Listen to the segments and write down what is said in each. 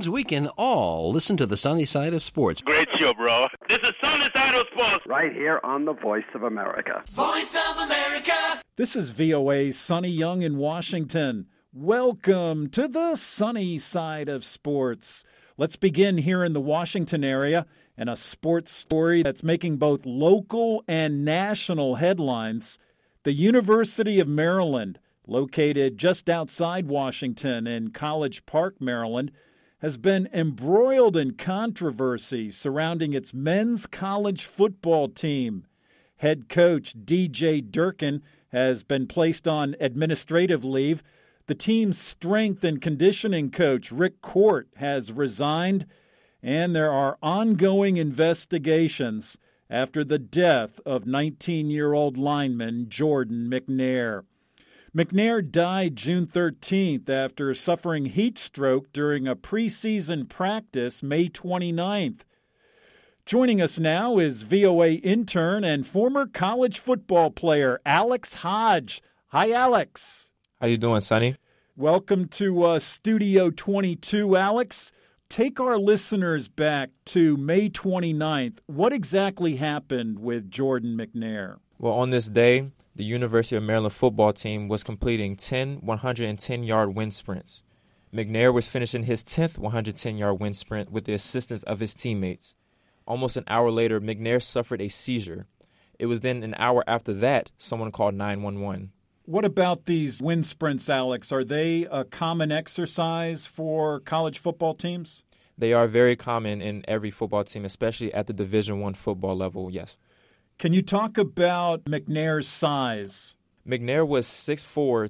means we can all listen to the sunny side of sports. Great show, bro. This is Sunny Side of Sports. Right here on the Voice of America. Voice of America. This is VOA's Sonny Young in Washington. Welcome to the sunny side of sports. Let's begin here in the Washington area and a sports story that's making both local and national headlines. The University of Maryland, located just outside Washington in College Park, Maryland, has been embroiled in controversy surrounding its men's college football team. Head coach DJ Durkin has been placed on administrative leave. The team's strength and conditioning coach, Rick Court, has resigned, and there are ongoing investigations after the death of 19-year-old lineman Jordan McNair. McNair died June 13th after suffering heat stroke during a preseason practice May 29th. Joining us now is VOA intern and former college football player Alex Hodge. Hi, Alex. How you doing, Sonny? Welcome to Studio 22, Alex. Take our listeners back to May 29th. What exactly happened with Jordan McNair? Well, on this day, the University of Maryland football team was completing 10 110-yard wind sprints. McNair was finishing his 10th 110-yard wind sprint with the assistance of his teammates. Almost an hour later, McNair suffered a seizure. It was then an hour after that someone called 911. What about these wind sprints, Alex? Are they a common exercise for college football teams? They are very common in every football team, especially at the Division I football level, yes. Can you talk about McNair's size? McNair was 6'4",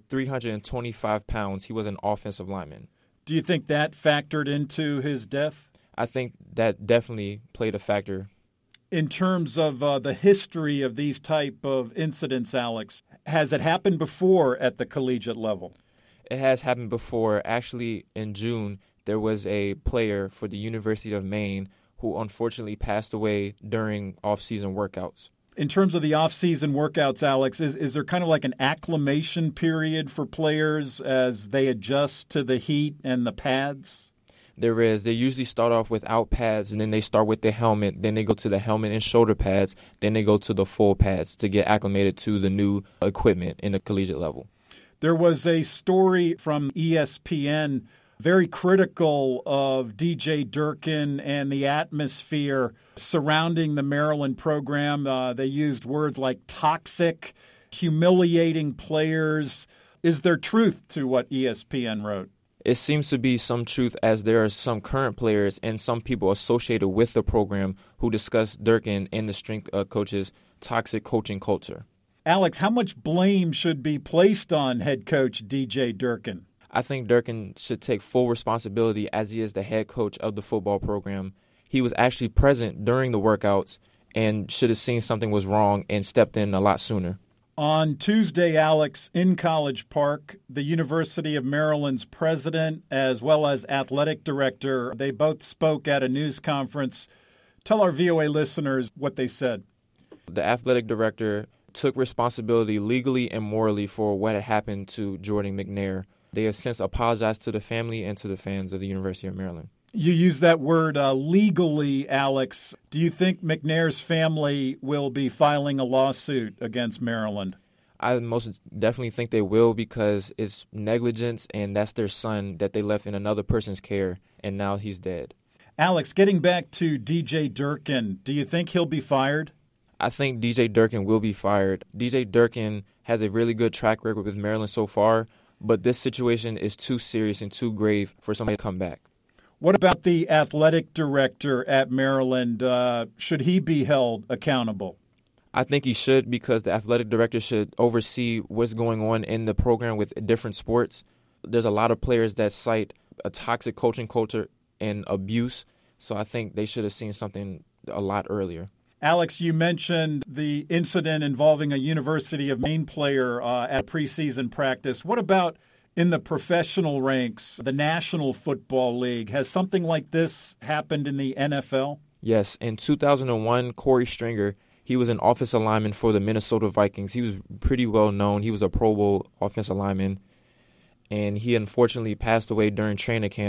325 pounds. He was an offensive lineman. Do you think that factored into his death? I think that definitely played a factor. In terms of the history of these type of incidents, Alex, has it happened before at the collegiate level? It has happened before. Actually, in June, there was a player for the University of Maine who unfortunately passed away during off-season workouts. In terms of the off-season workouts, Alex, is there kind of like an acclimation period for players as they adjust to the heat and the pads? There is. They usually start off without pads, and then they start with the helmet. Then they go to the helmet and shoulder pads. Then they go to the full pads to get acclimated to the new equipment in the collegiate level. There was a story from ESPN very critical of DJ Durkin and the atmosphere surrounding the Maryland program. They used words like toxic, humiliating players. Is there truth to what ESPN wrote? It seems to be some truth, as there are some current players and some people associated with the program who discuss Durkin and the strength coach's toxic coaching culture. Alex, how much blame should be placed on head coach DJ Durkin? I think Durkin should take full responsibility as he is the head coach of the football program. He was actually present during the workouts and should have seen something was wrong and stepped in a lot sooner. On Tuesday, Alex, in College Park, the University of Maryland's president as well as athletic director, they both spoke at a news conference. Tell our VOA listeners what they said. The athletic director took responsibility legally and morally for what had happened to Jordan McNair. They have since apologized to the family and to the fans of the University of Maryland. You use that word legally, Alex. Do you think McNair's family will be filing a lawsuit against Maryland? I most definitely think they will, because it's negligence, and that's their son that they left in another person's care, and now he's dead. Alex, getting back to DJ Durkin, do you think he'll be fired? I think DJ Durkin will be fired. DJ Durkin has a really good track record with Maryland so far, but this situation is too serious and too grave for somebody to come back. What about the athletic director at Maryland? Should he be held accountable? I think he should, because the athletic director should oversee what's going on in the program with different sports. There's a lot of players that cite a toxic coaching culture and abuse, so I think they should have seen something a lot earlier. Alex, you mentioned the incident involving a University of Maine player at preseason practice. What about in the professional ranks, the National Football League? Has something like this happened in the NFL? Yes. In 2001, Corey Stringer, he was an offensive lineman for the Minnesota Vikings. He was pretty well known. He was a Pro Bowl offensive lineman, and he unfortunately passed away during training camp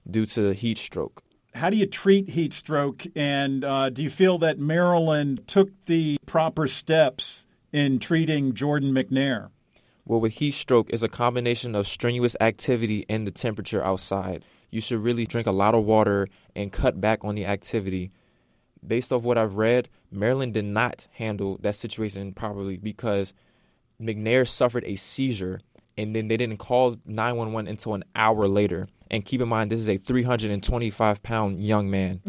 due to heat stroke. How do you treat heat stroke, and do you feel that Maryland took the proper steps in treating Jordan McNair? Well, with heat stroke, it's a combination of strenuous activity and the temperature outside. You should really drink a lot of water and cut back on the activity. Based off what I've read, Maryland did not handle that situation properly because McNair suffered a seizure, and then they didn't call 911 until an hour later. And keep in mind, this is a 325-pound young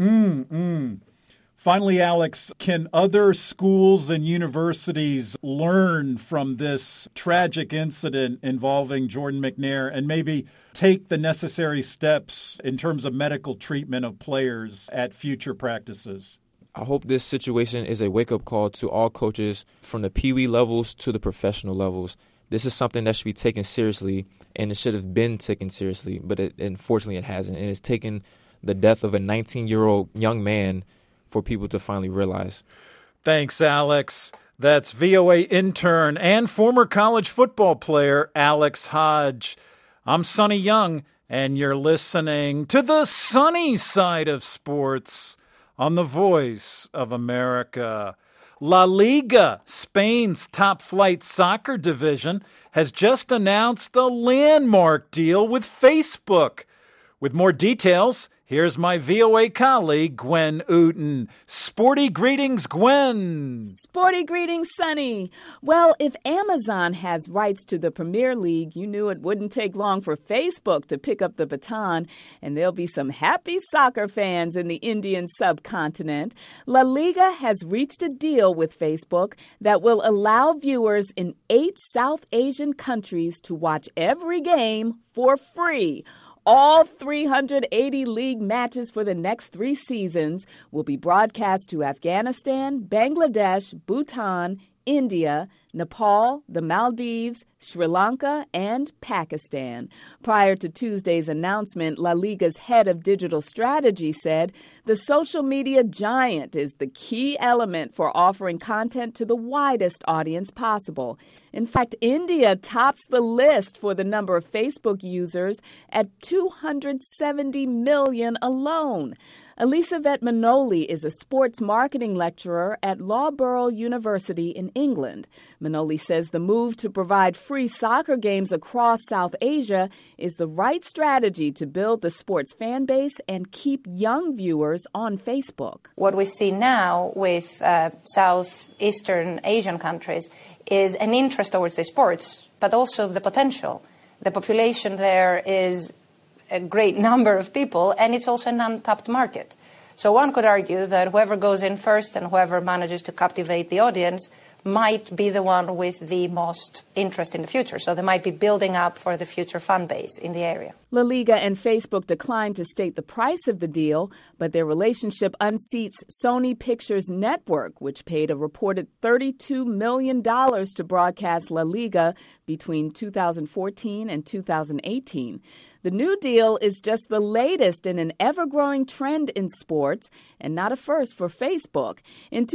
man. Finally, Alex, can other schools and universities learn from this tragic incident involving Jordan McNair and maybe take the necessary steps in terms of medical treatment of players at future practices? I hope this situation is a wake-up call to all coaches from the peewee levels to the professional levels. This is something that should be taken seriously, and it should have been taken seriously, but unfortunately it hasn't. And it's taken the death of a 19-year-old young man for people to finally realize. Thanks, Alex. That's VOA intern and former college football player Alex Hodge. I'm Sonny Young, and you're listening to the sunny side of sports on the Voice of America. La Liga, Spain's top-flight soccer division, has just announced a landmark deal with Facebook. With more details, here's my VOA colleague, Gwen Uten. Sporty greetings, Gwen. Sporty greetings, Sonny. Well, if Amazon has rights to the Premier League, you knew it wouldn't take long for Facebook to pick up the baton, and there'll be some happy soccer fans in the Indian subcontinent. La Liga has reached a deal with Facebook that will allow viewers in 8 South Asian countries to watch every game for free. All 380 league matches for the next 3 seasons will be broadcast to Afghanistan, Bangladesh, Bhutan, India, Nepal, the Maldives, Sri Lanka, and Pakistan. Prior to Tuesday's announcement, La Liga's head of digital strategy said the social media giant is the key element for offering content to the widest audience possible. In fact, India tops the list for the number of Facebook users at 270 million alone. Elisabeth Manoli is a sports marketing lecturer at Loughborough University in England. Manoli says the move to provide free soccer games across South Asia is the right strategy to build the sports fan base and keep young viewers on Facebook. What we see now with Southeastern Asian countries is an interest towards the sports, but also the potential. The population there is a great number of people, and it's also an untapped market. So one could argue that whoever goes in first and whoever manages to captivate the audience might be the one with the most interest in the future. So they might be building up for the future fan base in the area. La Liga and Facebook declined to state the price of the deal, but their relationship unseats Sony Pictures Network, which paid a reported $32 million to broadcast La Liga between 2014 and 2018. The new deal is just the latest in an ever-growing trend in sports and not a first for Facebook. In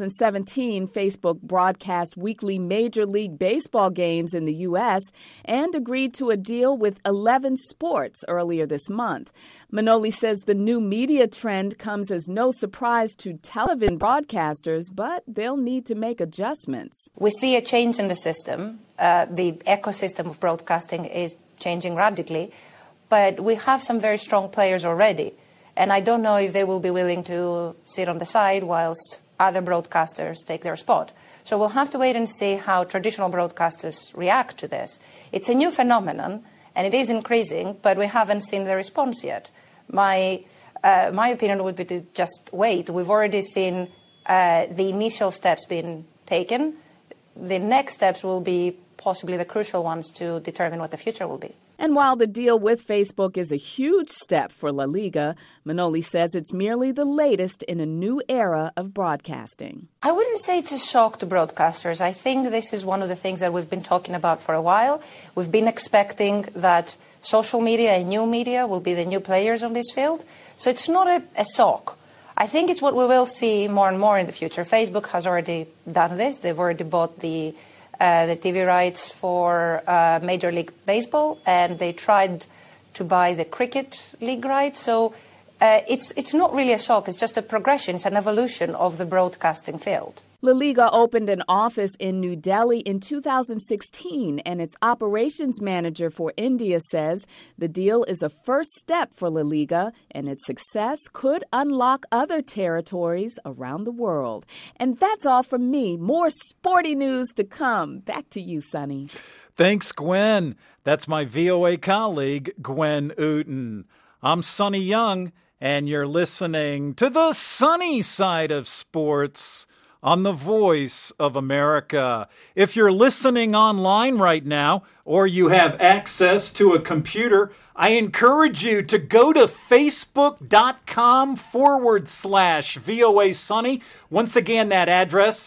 2017, Facebook broadcast weekly Major League Baseball games in the U.S. and agreed to a deal with 11 Sports earlier this month. Manoli says the new media trend comes as no surprise to television broadcasters, but they'll need to make adjustments. We see a change in the system. The ecosystem of broadcasting is changing radically. But we have some very strong players already, and I don't know if they will be willing to sit on the side whilst other broadcasters take their spot. So we'll have to wait and see how traditional broadcasters react to this. It's a new phenomenon, and it is increasing, but we haven't seen the response yet. My opinion would be to just wait. We've already seen the initial steps being taken. The next steps will be possibly the crucial ones to determine what the future will be. And while the deal with Facebook is a huge step for La Liga, Manoli says it's merely the latest in a new era of broadcasting. I wouldn't say it's a shock to broadcasters. I think this is one of the things that we've been talking about for a while. We've been expecting that social media and new media will be the new players on this field. So it's not a shock. I think it's what we will see more and more in the future. Facebook has already done this. They've already bought the TV rights for Major League Baseball, and they tried to buy the cricket league rights. So it's not really a shock. It's just a progression. It's an evolution of the broadcasting field. La Liga opened an office in New Delhi in 2016, and its operations manager for India says the deal is a first step for La Liga, and its success could unlock other territories around the world. And that's all from me. More sporty news to come. Back to you, Sonny. Thanks, Gwen. That's my VOA colleague, Gwen Uten. I'm Sonny Young, and you're listening to the sunny side of sports on the Voice of America. If you're listening online right now, or you have access to a computer, I encourage you to go to facebook.com/VOA Sunny. Once again, that address,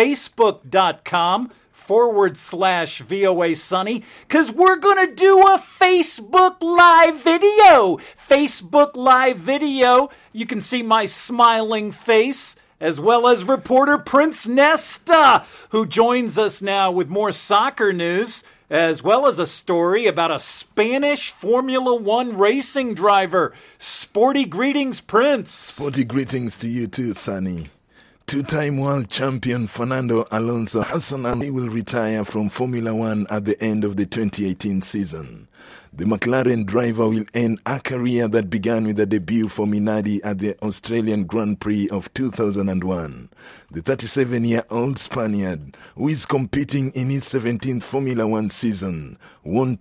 facebook.com/VOA Sunny, because we're going to do a Facebook Live video. Facebook Live video. You can see my smiling face, as well as reporter Prince Nesta, who joins us now with more soccer news, as well as a story about a Spanish Formula One racing driver. Sporty greetings, Prince. Sporty greetings to you too, Sonny. Two-time world champion Fernando Alonso Hassan will retire from Formula One at the end of the 2018 season. The McLaren driver will end a career that began with a debut for Minardi at the Australian Grand Prix of 2001. The 37-year-old Spaniard, who is competing in his 17th Formula One season, won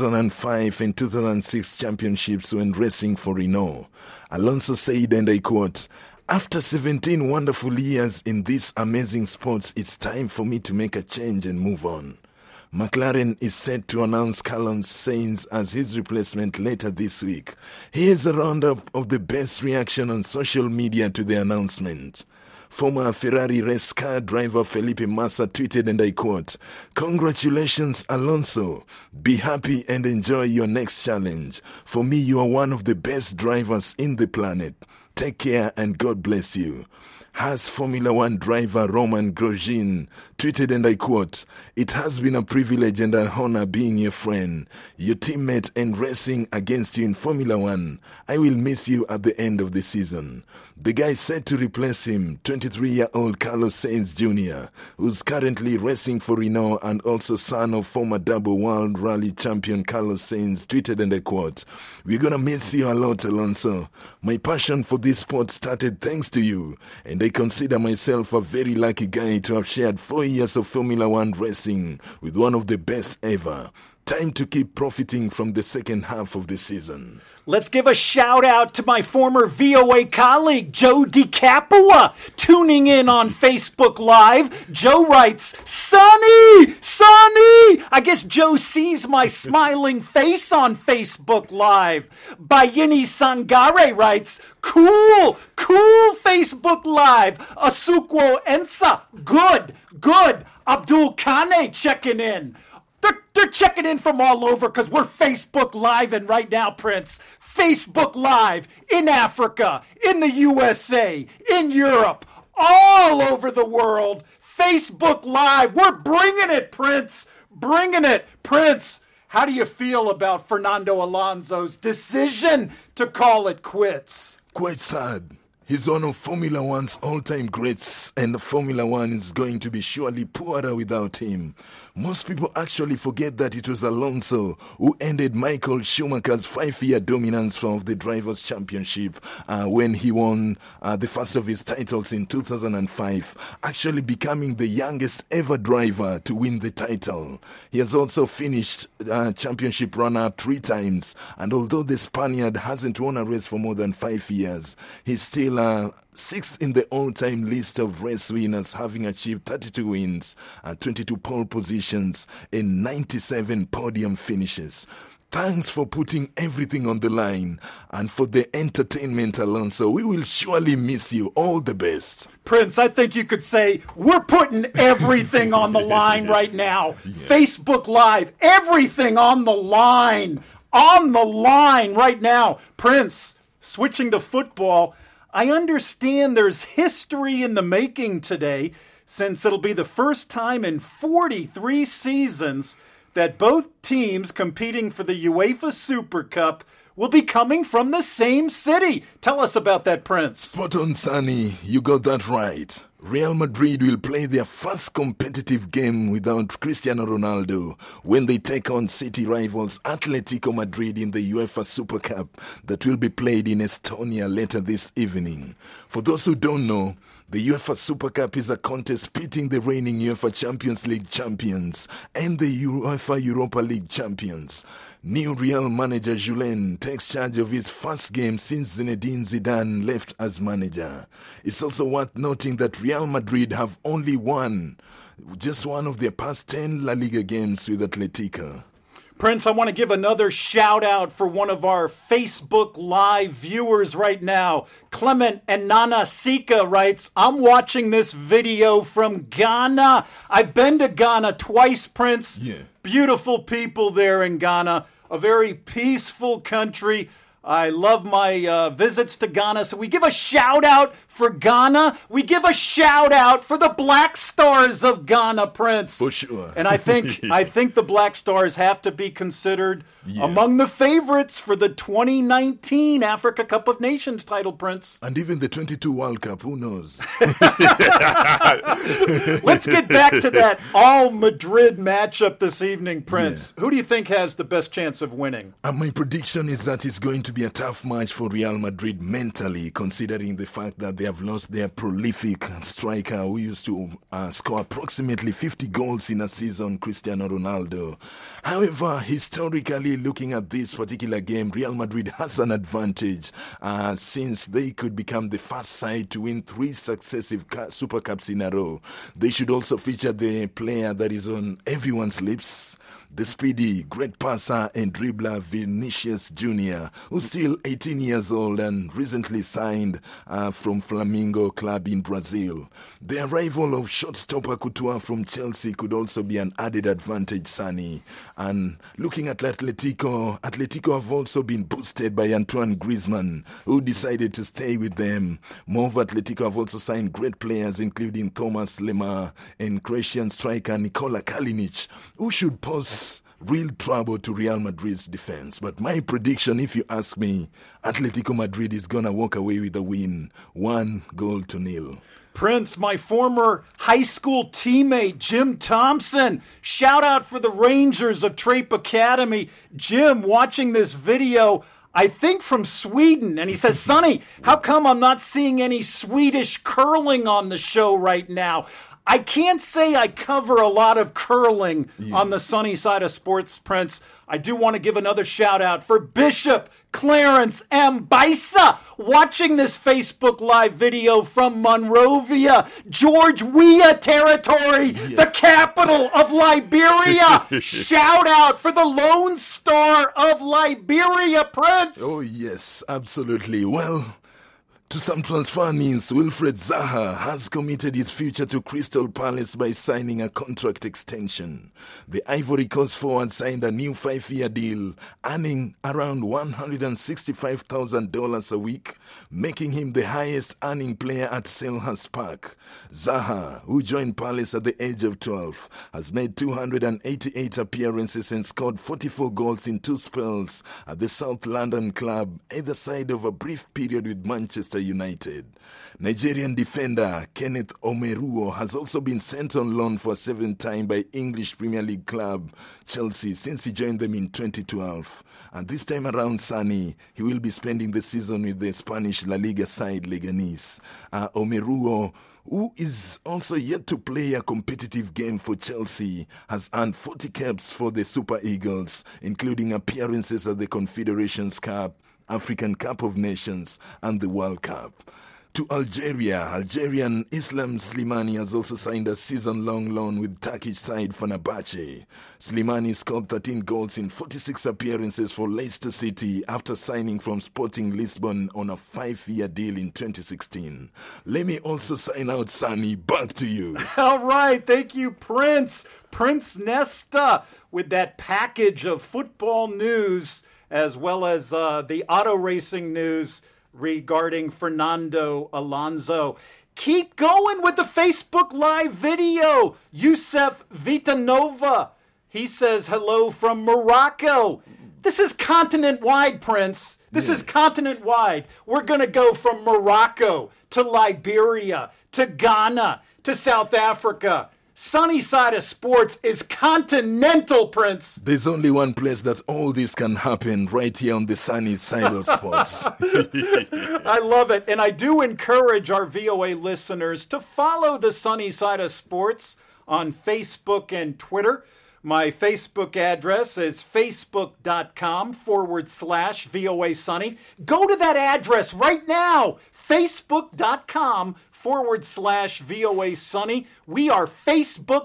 2005 and 2006 championships when racing for Renault. Alonso said, and I quote, "After 17 wonderful years in this amazing sport, it's time for me to make a change and move on." McLaren is set to announce Carlos Sainz as his replacement later this week. Here's a roundup of the best reaction on social media to the announcement. Former Ferrari race car driver Felipe Massa tweeted, and I quote, "Congratulations, Alonso. Be happy and enjoy your next challenge. For me, you are one of the best drivers in the planet. Take care and God bless you." Haas Formula One driver Roman Grosjean tweeted, and I quote, "It has been a privilege and an honor being your friend, your teammate, and racing against you in Formula One. I will miss you at the end of the season." The guy set to replace him, 23-year-old Carlos Sainz Jr., who's currently racing for Renault and also son of former double world rally champion Carlos Sainz, tweeted, and I quote, "We're gonna miss you a lot, Alonso. My passion for this sport started thanks to you, and I consider myself a very lucky guy to have shared 4 years of Formula One racing with one of the best ever. Time to keep profiting from the second half of the season." Let's give a shout out to my former VOA colleague, Joe DiCapua, tuning in on Facebook Live. Joe writes, Sonny! I guess Joe sees my smiling face on Facebook Live. Bayini Sangare writes, Cool Facebook Live. Asukwo Ensa, good. Abdul Kane checking in. They're checking in from all over because we're Facebook Live, and right now, Prince, Facebook Live in Africa, in the USA, in Europe, all over the world. Facebook Live. We're bringing it, Prince. Bringing it. Prince, how do you feel about Fernando Alonso's decision to call it quits? Quite sad. He's one of Formula One's all-time greats, and Formula One is going to be surely poorer without him. Most people actually forget that it was Alonso who ended Michael Schumacher's 5-year dominance of the Drivers' Championship when he won the first of his titles in 2005, actually becoming the youngest ever driver to win the title. He has also finished championship runner 3 times, and although the Spaniard hasn't won a race for more than 5 years, he's still 6th in the all-time list of race winners, having achieved 32 wins, 22 pole positions, and 97 podium finishes. Thanks for putting everything on the line, and for the entertainment, Alonso. We will surely miss you. All the best. Prince, I think you could say we're putting everything on the line right now. Yeah. Facebook Live, everything on the line. On the line right now. Prince, switching to football, I understand there's history in the making today, since it'll be the first time in 43 seasons that both teams competing for the UEFA Super Cup will be coming from the same city. Tell us about that, Prince. Spot on, Sonny. You got that right. Real Madrid will play their first competitive game without Cristiano Ronaldo when they take on city rivals Atletico Madrid in the UEFA Super Cup that will be played in Estonia later this evening. For those who don't know, the UEFA Super Cup is a contest pitting the reigning UEFA Champions League champions and the UEFA Europa League champions. New Real manager Julen takes charge of his first game since Zinedine Zidane left as manager. It's also worth noting that Real Madrid have only won just one of their past 10 La Liga games with Atletico. Prince, I want to give another shout out for one of our Facebook Live viewers right now. Clement and Nana Sika writes, I'm watching this video from Ghana. I've been to Ghana twice, Prince. Yeah. Beautiful people there in Ghana. A very peaceful country. I love my visits to Ghana. So we give a shout out for Ghana. We give a shout out for the Black Stars of Ghana, Prince. For sure. And I think the Black Stars have to be considered among the favorites for the 2019 Africa Cup of Nations title, Prince. And even the 22 World Cup, who knows? Let's get back to that all-Madrid matchup this evening, Prince. Yeah. Who do you think has the best chance of winning? And my prediction is that it's going to be a tough match for Real Madrid mentally, considering the fact that they have lost their prolific striker who used to score approximately 50 goals in a season, Cristiano Ronaldo. However, historically, looking at this particular game, Real Madrid has an advantage since they could become the first side to win 3 successive Super Cups in a row. They should also feature the player that is on everyone's lips, the speedy, great passer and dribbler Vinicius Jr., who's still 18 years old and recently signed from Flamengo club in Brazil. The arrival of shortstopper Courtois from Chelsea could also be an added advantage, Sonny. And looking at Atletico have also been boosted by Antoine Griezmann, who decided to stay with them. More of Atletico have also signed great players, including Thomas Lemar and Croatian striker Nikola Kalinic, who should pose real trouble to Real Madrid's defense. But my prediction, if you ask me, Atletico Madrid is going to walk away with a win, 1-0. Prince, my former high school teammate, Jim Thompson. Shout out for the Rangers of Trape Academy. Jim, watching this video, I think from Sweden, and he says, Sonny, how come I'm not seeing any Swedish curling on the show right now? I can't say I cover a lot of curling on the sunny side of sports, Prince. I do want to give another shout out for Bishop Clarence M. Bisa, watching this Facebook Live video from Monrovia, George Weah territory, the capital of Liberia. Shout out for the Lone Star of Liberia, Prince. Oh, yes, absolutely. Well, to some transfer news, Wilfred Zaha has committed his future to Crystal Palace by signing a contract extension. The Ivory Coast forward signed a new 5-year deal, earning around $165,000 a week, making him the highest earning player at Selhurst Park. Zaha, who joined Palace at the age of 12, has made 288 appearances and scored 44 goals in 2 spells at the South London club, either side of a brief period with Manchester United. Nigerian defender Kenneth Omeruo has also been sent on loan for a 7th time by English Premier League club Chelsea since he joined them in 2012. And this time around, Sonny, he will be spending the season with the Spanish La Liga side Leganés. Omeruo, who is also yet to play a competitive game for Chelsea, has earned 40 caps for the Super Eagles, including appearances at the Confederations Cup, African Cup of Nations, and the World Cup. To Algeria, Algerian Islam Slimani has also signed a season-long loan with Turkish side Fenerbahce. Slimani scored 13 goals in 46 appearances for Leicester City after signing from Sporting Lisbon on a 5-year deal in 2016. Let me also sign out, Sonny. Back to you. All right, thank you, Prince. Prince Nesta with that package of football news as well as the auto racing news regarding Fernando Alonso. Keep going with the Facebook Live video. Youssef Vitanova, He says hello from Morocco. This is continent-wide, Prince. This is continent-wide. We're going to go from Morocco to Liberia to Ghana to South Africa. Sunny Side of Sports is continental, Prince. There's only one place that all this can happen, right here on the Sunny Side of Sports. I love it. And I do encourage our VOA listeners to follow the Sunny Side of Sports on Facebook and Twitter. My Facebook address is facebook.com/VOA Sunny. Go to that address right now, facebook.com/VOA Sunny. We are Facebook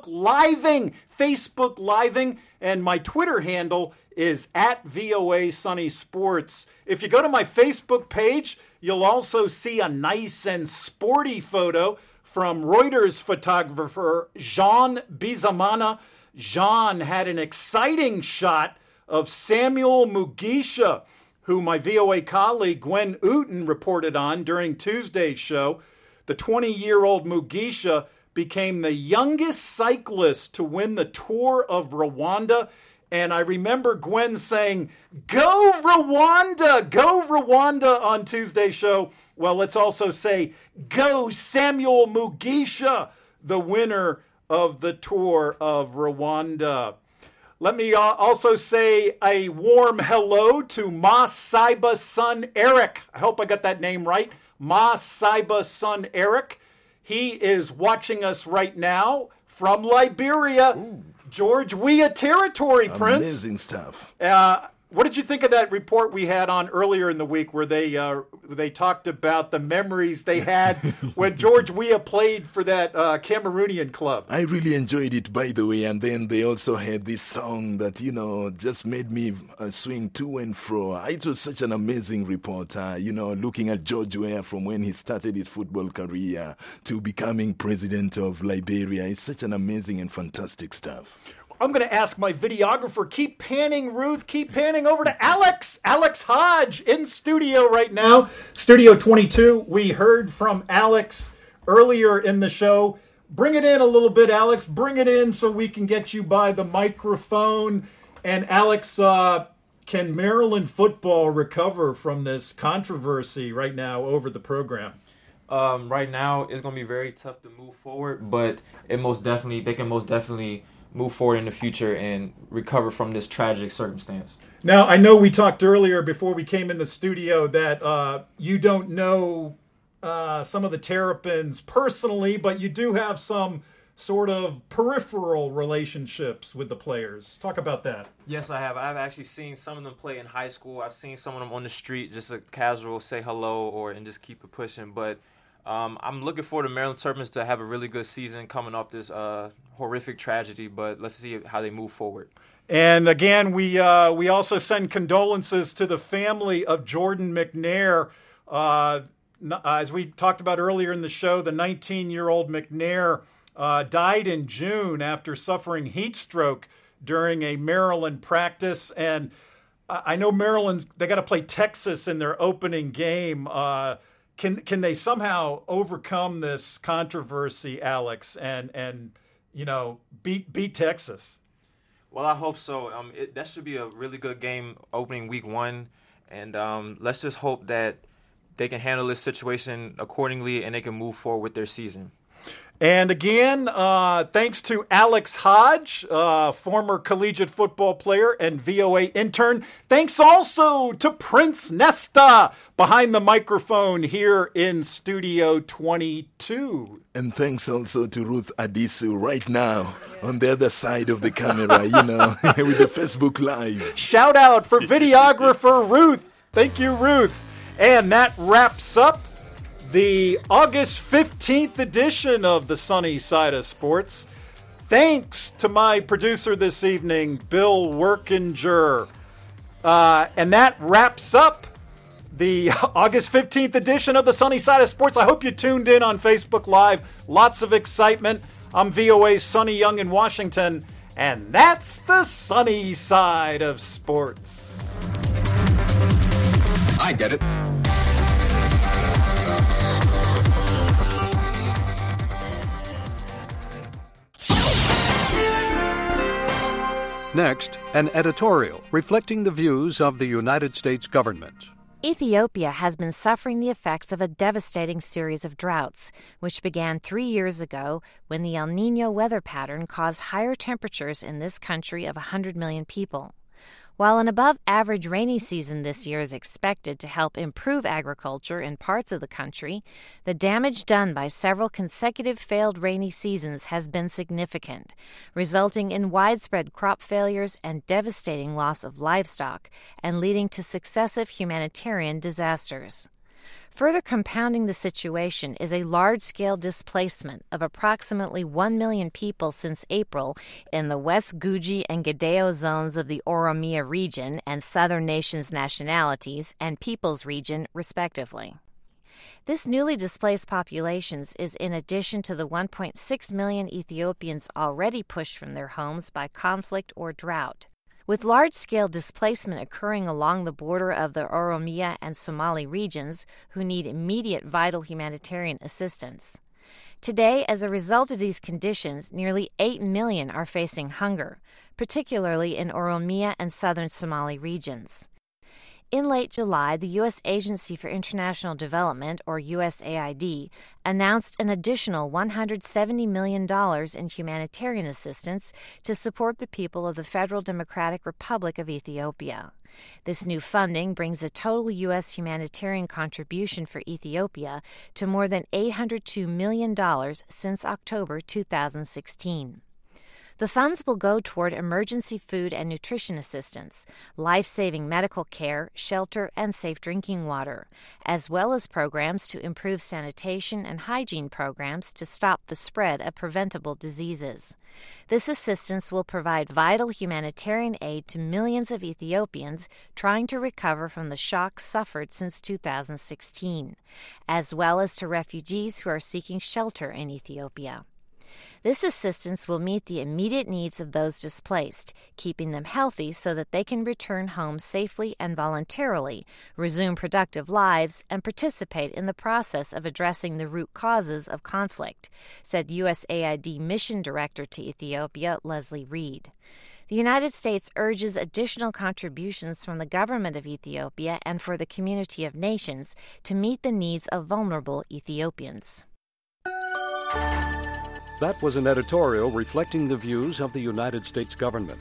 Living, and my Twitter handle is @VOA Sunny Sports. If you go to my Facebook page, you'll also see a nice and sporty photo from Reuters photographer Jean Bizamana. Jean had an exciting shot of Samuel Mugisha, who my VOA colleague Gwen Uten reported on during Tuesday's show. The 20-year-old Mugisha became the youngest cyclist to win the Tour of Rwanda. And I remember Gwen saying, "Go Rwanda! Go Rwanda!" on Tuesday's show. Well, let's also say, "Go Samuel Mugisha," the winner of the Tour of Rwanda. Let me also say a warm hello to Ma Saiba's son, Eric. I hope I got that name right. Ma Saiba's son, Eric. He is watching us right now from Liberia. Ooh. George Weah territory, Prince. Amazing stuff. What did you think of that report we had on earlier in the week where they talked about the memories they had when George Weah played for that Cameroonian club? I really enjoyed it, by the way, and then they also had this song that, just made me swing to and fro. It was such an amazing report, looking at George Weah from when he started his football career to becoming president of Liberia. It's such an amazing and fantastic stuff. I'm going to ask my videographer, keep panning, Ruth, keep panning over to Alex Hodge in studio right now. Studio 22, we heard from Alex earlier in the show. Bring it in a little bit, Alex. Bring it in so we can get you by the microphone. And Alex, can Maryland football recover from this controversy right now over the program? Right now, it's going to be very tough to move forward, but they can most definitely move forward in the future and recover from this tragic circumstance. Now, I know we talked earlier before we came in the studio that you don't know some of the Terrapins personally, but you do have some sort of peripheral relationships with the players. Talk about that. Yes, I have. I've actually seen some of them play in high school. I've seen some of them on the street, just a casual say hello and just keep it pushing. But I'm looking forward to Maryland Terrapins to have a really good season coming off this horrific tragedy, but let's see how they move forward. And again, we also send condolences to the family of Jordan McNair. As we talked about earlier in the show, the 19-year-old McNair died in June after suffering heat stroke during a Maryland practice. And I know they got to play Texas in their opening game. Can they somehow overcome this controversy, Alex, and beat Texas? Well, I hope so. That should be a really good game opening week one, and let's just hope that they can handle this situation accordingly and they can move forward with their season. And again, thanks to Alex Hodge, former collegiate football player and VOA intern. Thanks also to Prince Nesta behind the microphone here in Studio 22. And thanks also to Ruth Adisu right now on the other side of the camera, with the Facebook Live. Shout out for videographer Ruth. Thank you, Ruth. And that wraps up the August 15th edition of the Sunny Side of Sports. Thanks to my producer this evening, Bill Workinger. And that wraps up the August 15th edition of the Sunny Side of Sports. I hope you tuned in on Facebook Live. Lots of excitement. I'm VOA's Sonny Young in Washington, and that's the Sunny Side of Sports. I get it. Next, an editorial reflecting the views of the United States government. Ethiopia has been suffering the effects of a devastating series of droughts, which began 3 years ago when the El Niño weather pattern caused higher temperatures in this country of 100 million people. While an above-average rainy season this year is expected to help improve agriculture in parts of the country, the damage done by several consecutive failed rainy seasons has been significant, resulting in widespread crop failures and devastating loss of livestock, and leading to successive humanitarian disasters. Further compounding the situation is a large-scale displacement of approximately 1 million people since April in the West Guji and Gedeo zones of the Oromia region and Southern Nations nationalities and peoples region, respectively. This newly displaced populations is in addition to the 1.6 million Ethiopians already pushed from their homes by conflict or drought. With large-scale displacement occurring along the border of the Oromia and Somali regions who need immediate vital humanitarian assistance. Today, as a result of these conditions, nearly 8 million are facing hunger, particularly in Oromia and southern Somali regions. In late July, the U.S. Agency for International Development, or USAID, announced an additional $170 million in humanitarian assistance to support the people of the Federal Democratic Republic of Ethiopia. This new funding brings the total U.S. humanitarian contribution for Ethiopia to more than $802 million since October 2016. The funds will go toward emergency food and nutrition assistance, life-saving medical care, shelter, and safe drinking water, as well as programs to improve sanitation and hygiene programs to stop the spread of preventable diseases. This assistance will provide vital humanitarian aid to millions of Ethiopians trying to recover from the shocks suffered since 2016, as well as to refugees who are seeking shelter in Ethiopia. This assistance will meet the immediate needs of those displaced, keeping them healthy so that they can return home safely and voluntarily, resume productive lives, and participate in the process of addressing the root causes of conflict, said USAID Mission Director to Ethiopia, Leslie Reed. The United States urges additional contributions from the government of Ethiopia and for the community of nations to meet the needs of vulnerable Ethiopians. That was an editorial reflecting the views of the United States government.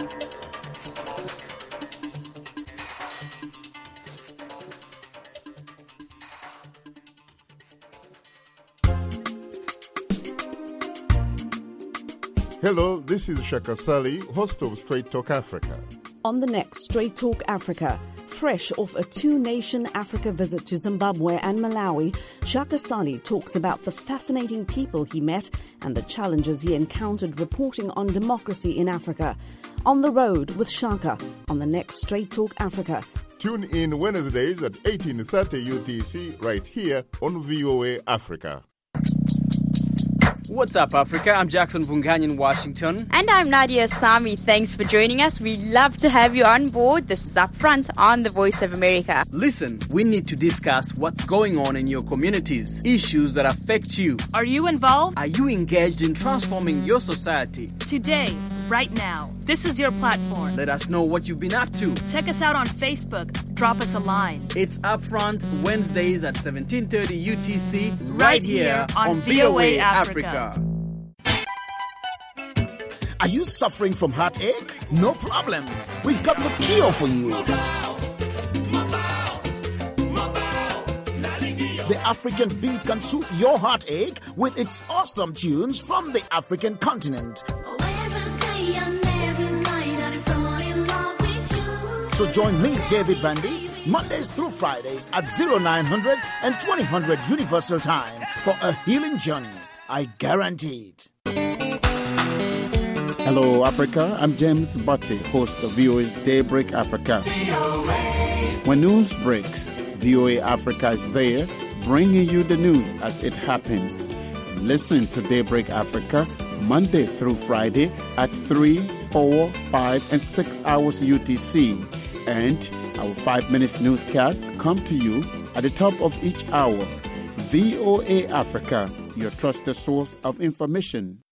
Hello, this is Shaka Sali, host of Straight Talk Africa. On the next Straight Talk Africa, fresh off a two-nation Africa visit to Zimbabwe and Malawi, Shaka Sali talks about the fascinating people he met and the challenges he encountered reporting on democracy in Africa. On the road with Shaka on the next Straight Talk Africa. Tune in Wednesdays at 18:30 UTC right here on VOA Africa. What's up, Africa? I'm Jackson Vunganyi in Washington. And I'm Nadia Sami. Thanks for joining us. We love to have you on board. This is Upfront on the Voice of America. Listen, we need to discuss what's going on in your communities, issues that affect you. Are you involved? Are you engaged in transforming your society? Today, right now, this is your platform. Let us know what you've been up to. Check us out on Facebook. Drop us a line. It's Upfront Wednesdays at 17:30 UTC right here on VOA Africa. Are you suffering from heartache? No problem. We've got the cure for you. The African Beat can soothe your heartache with its awesome tunes from the African continent. So join me, David Vandy, Mondays through Fridays at 0900 and 2000 Universal Time for a healing journey. I guarantee it. Hello, Africa. I'm James Butte, host of VOA's Daybreak Africa. When news breaks, VOA Africa is there, bringing you the news as it happens. Listen to Daybreak Africa Monday through Friday at 3, 4, 5, and 6 hours UTC. And our 5-minute newscast come to you at the top of each hour. VOA Africa, your trusted source of information.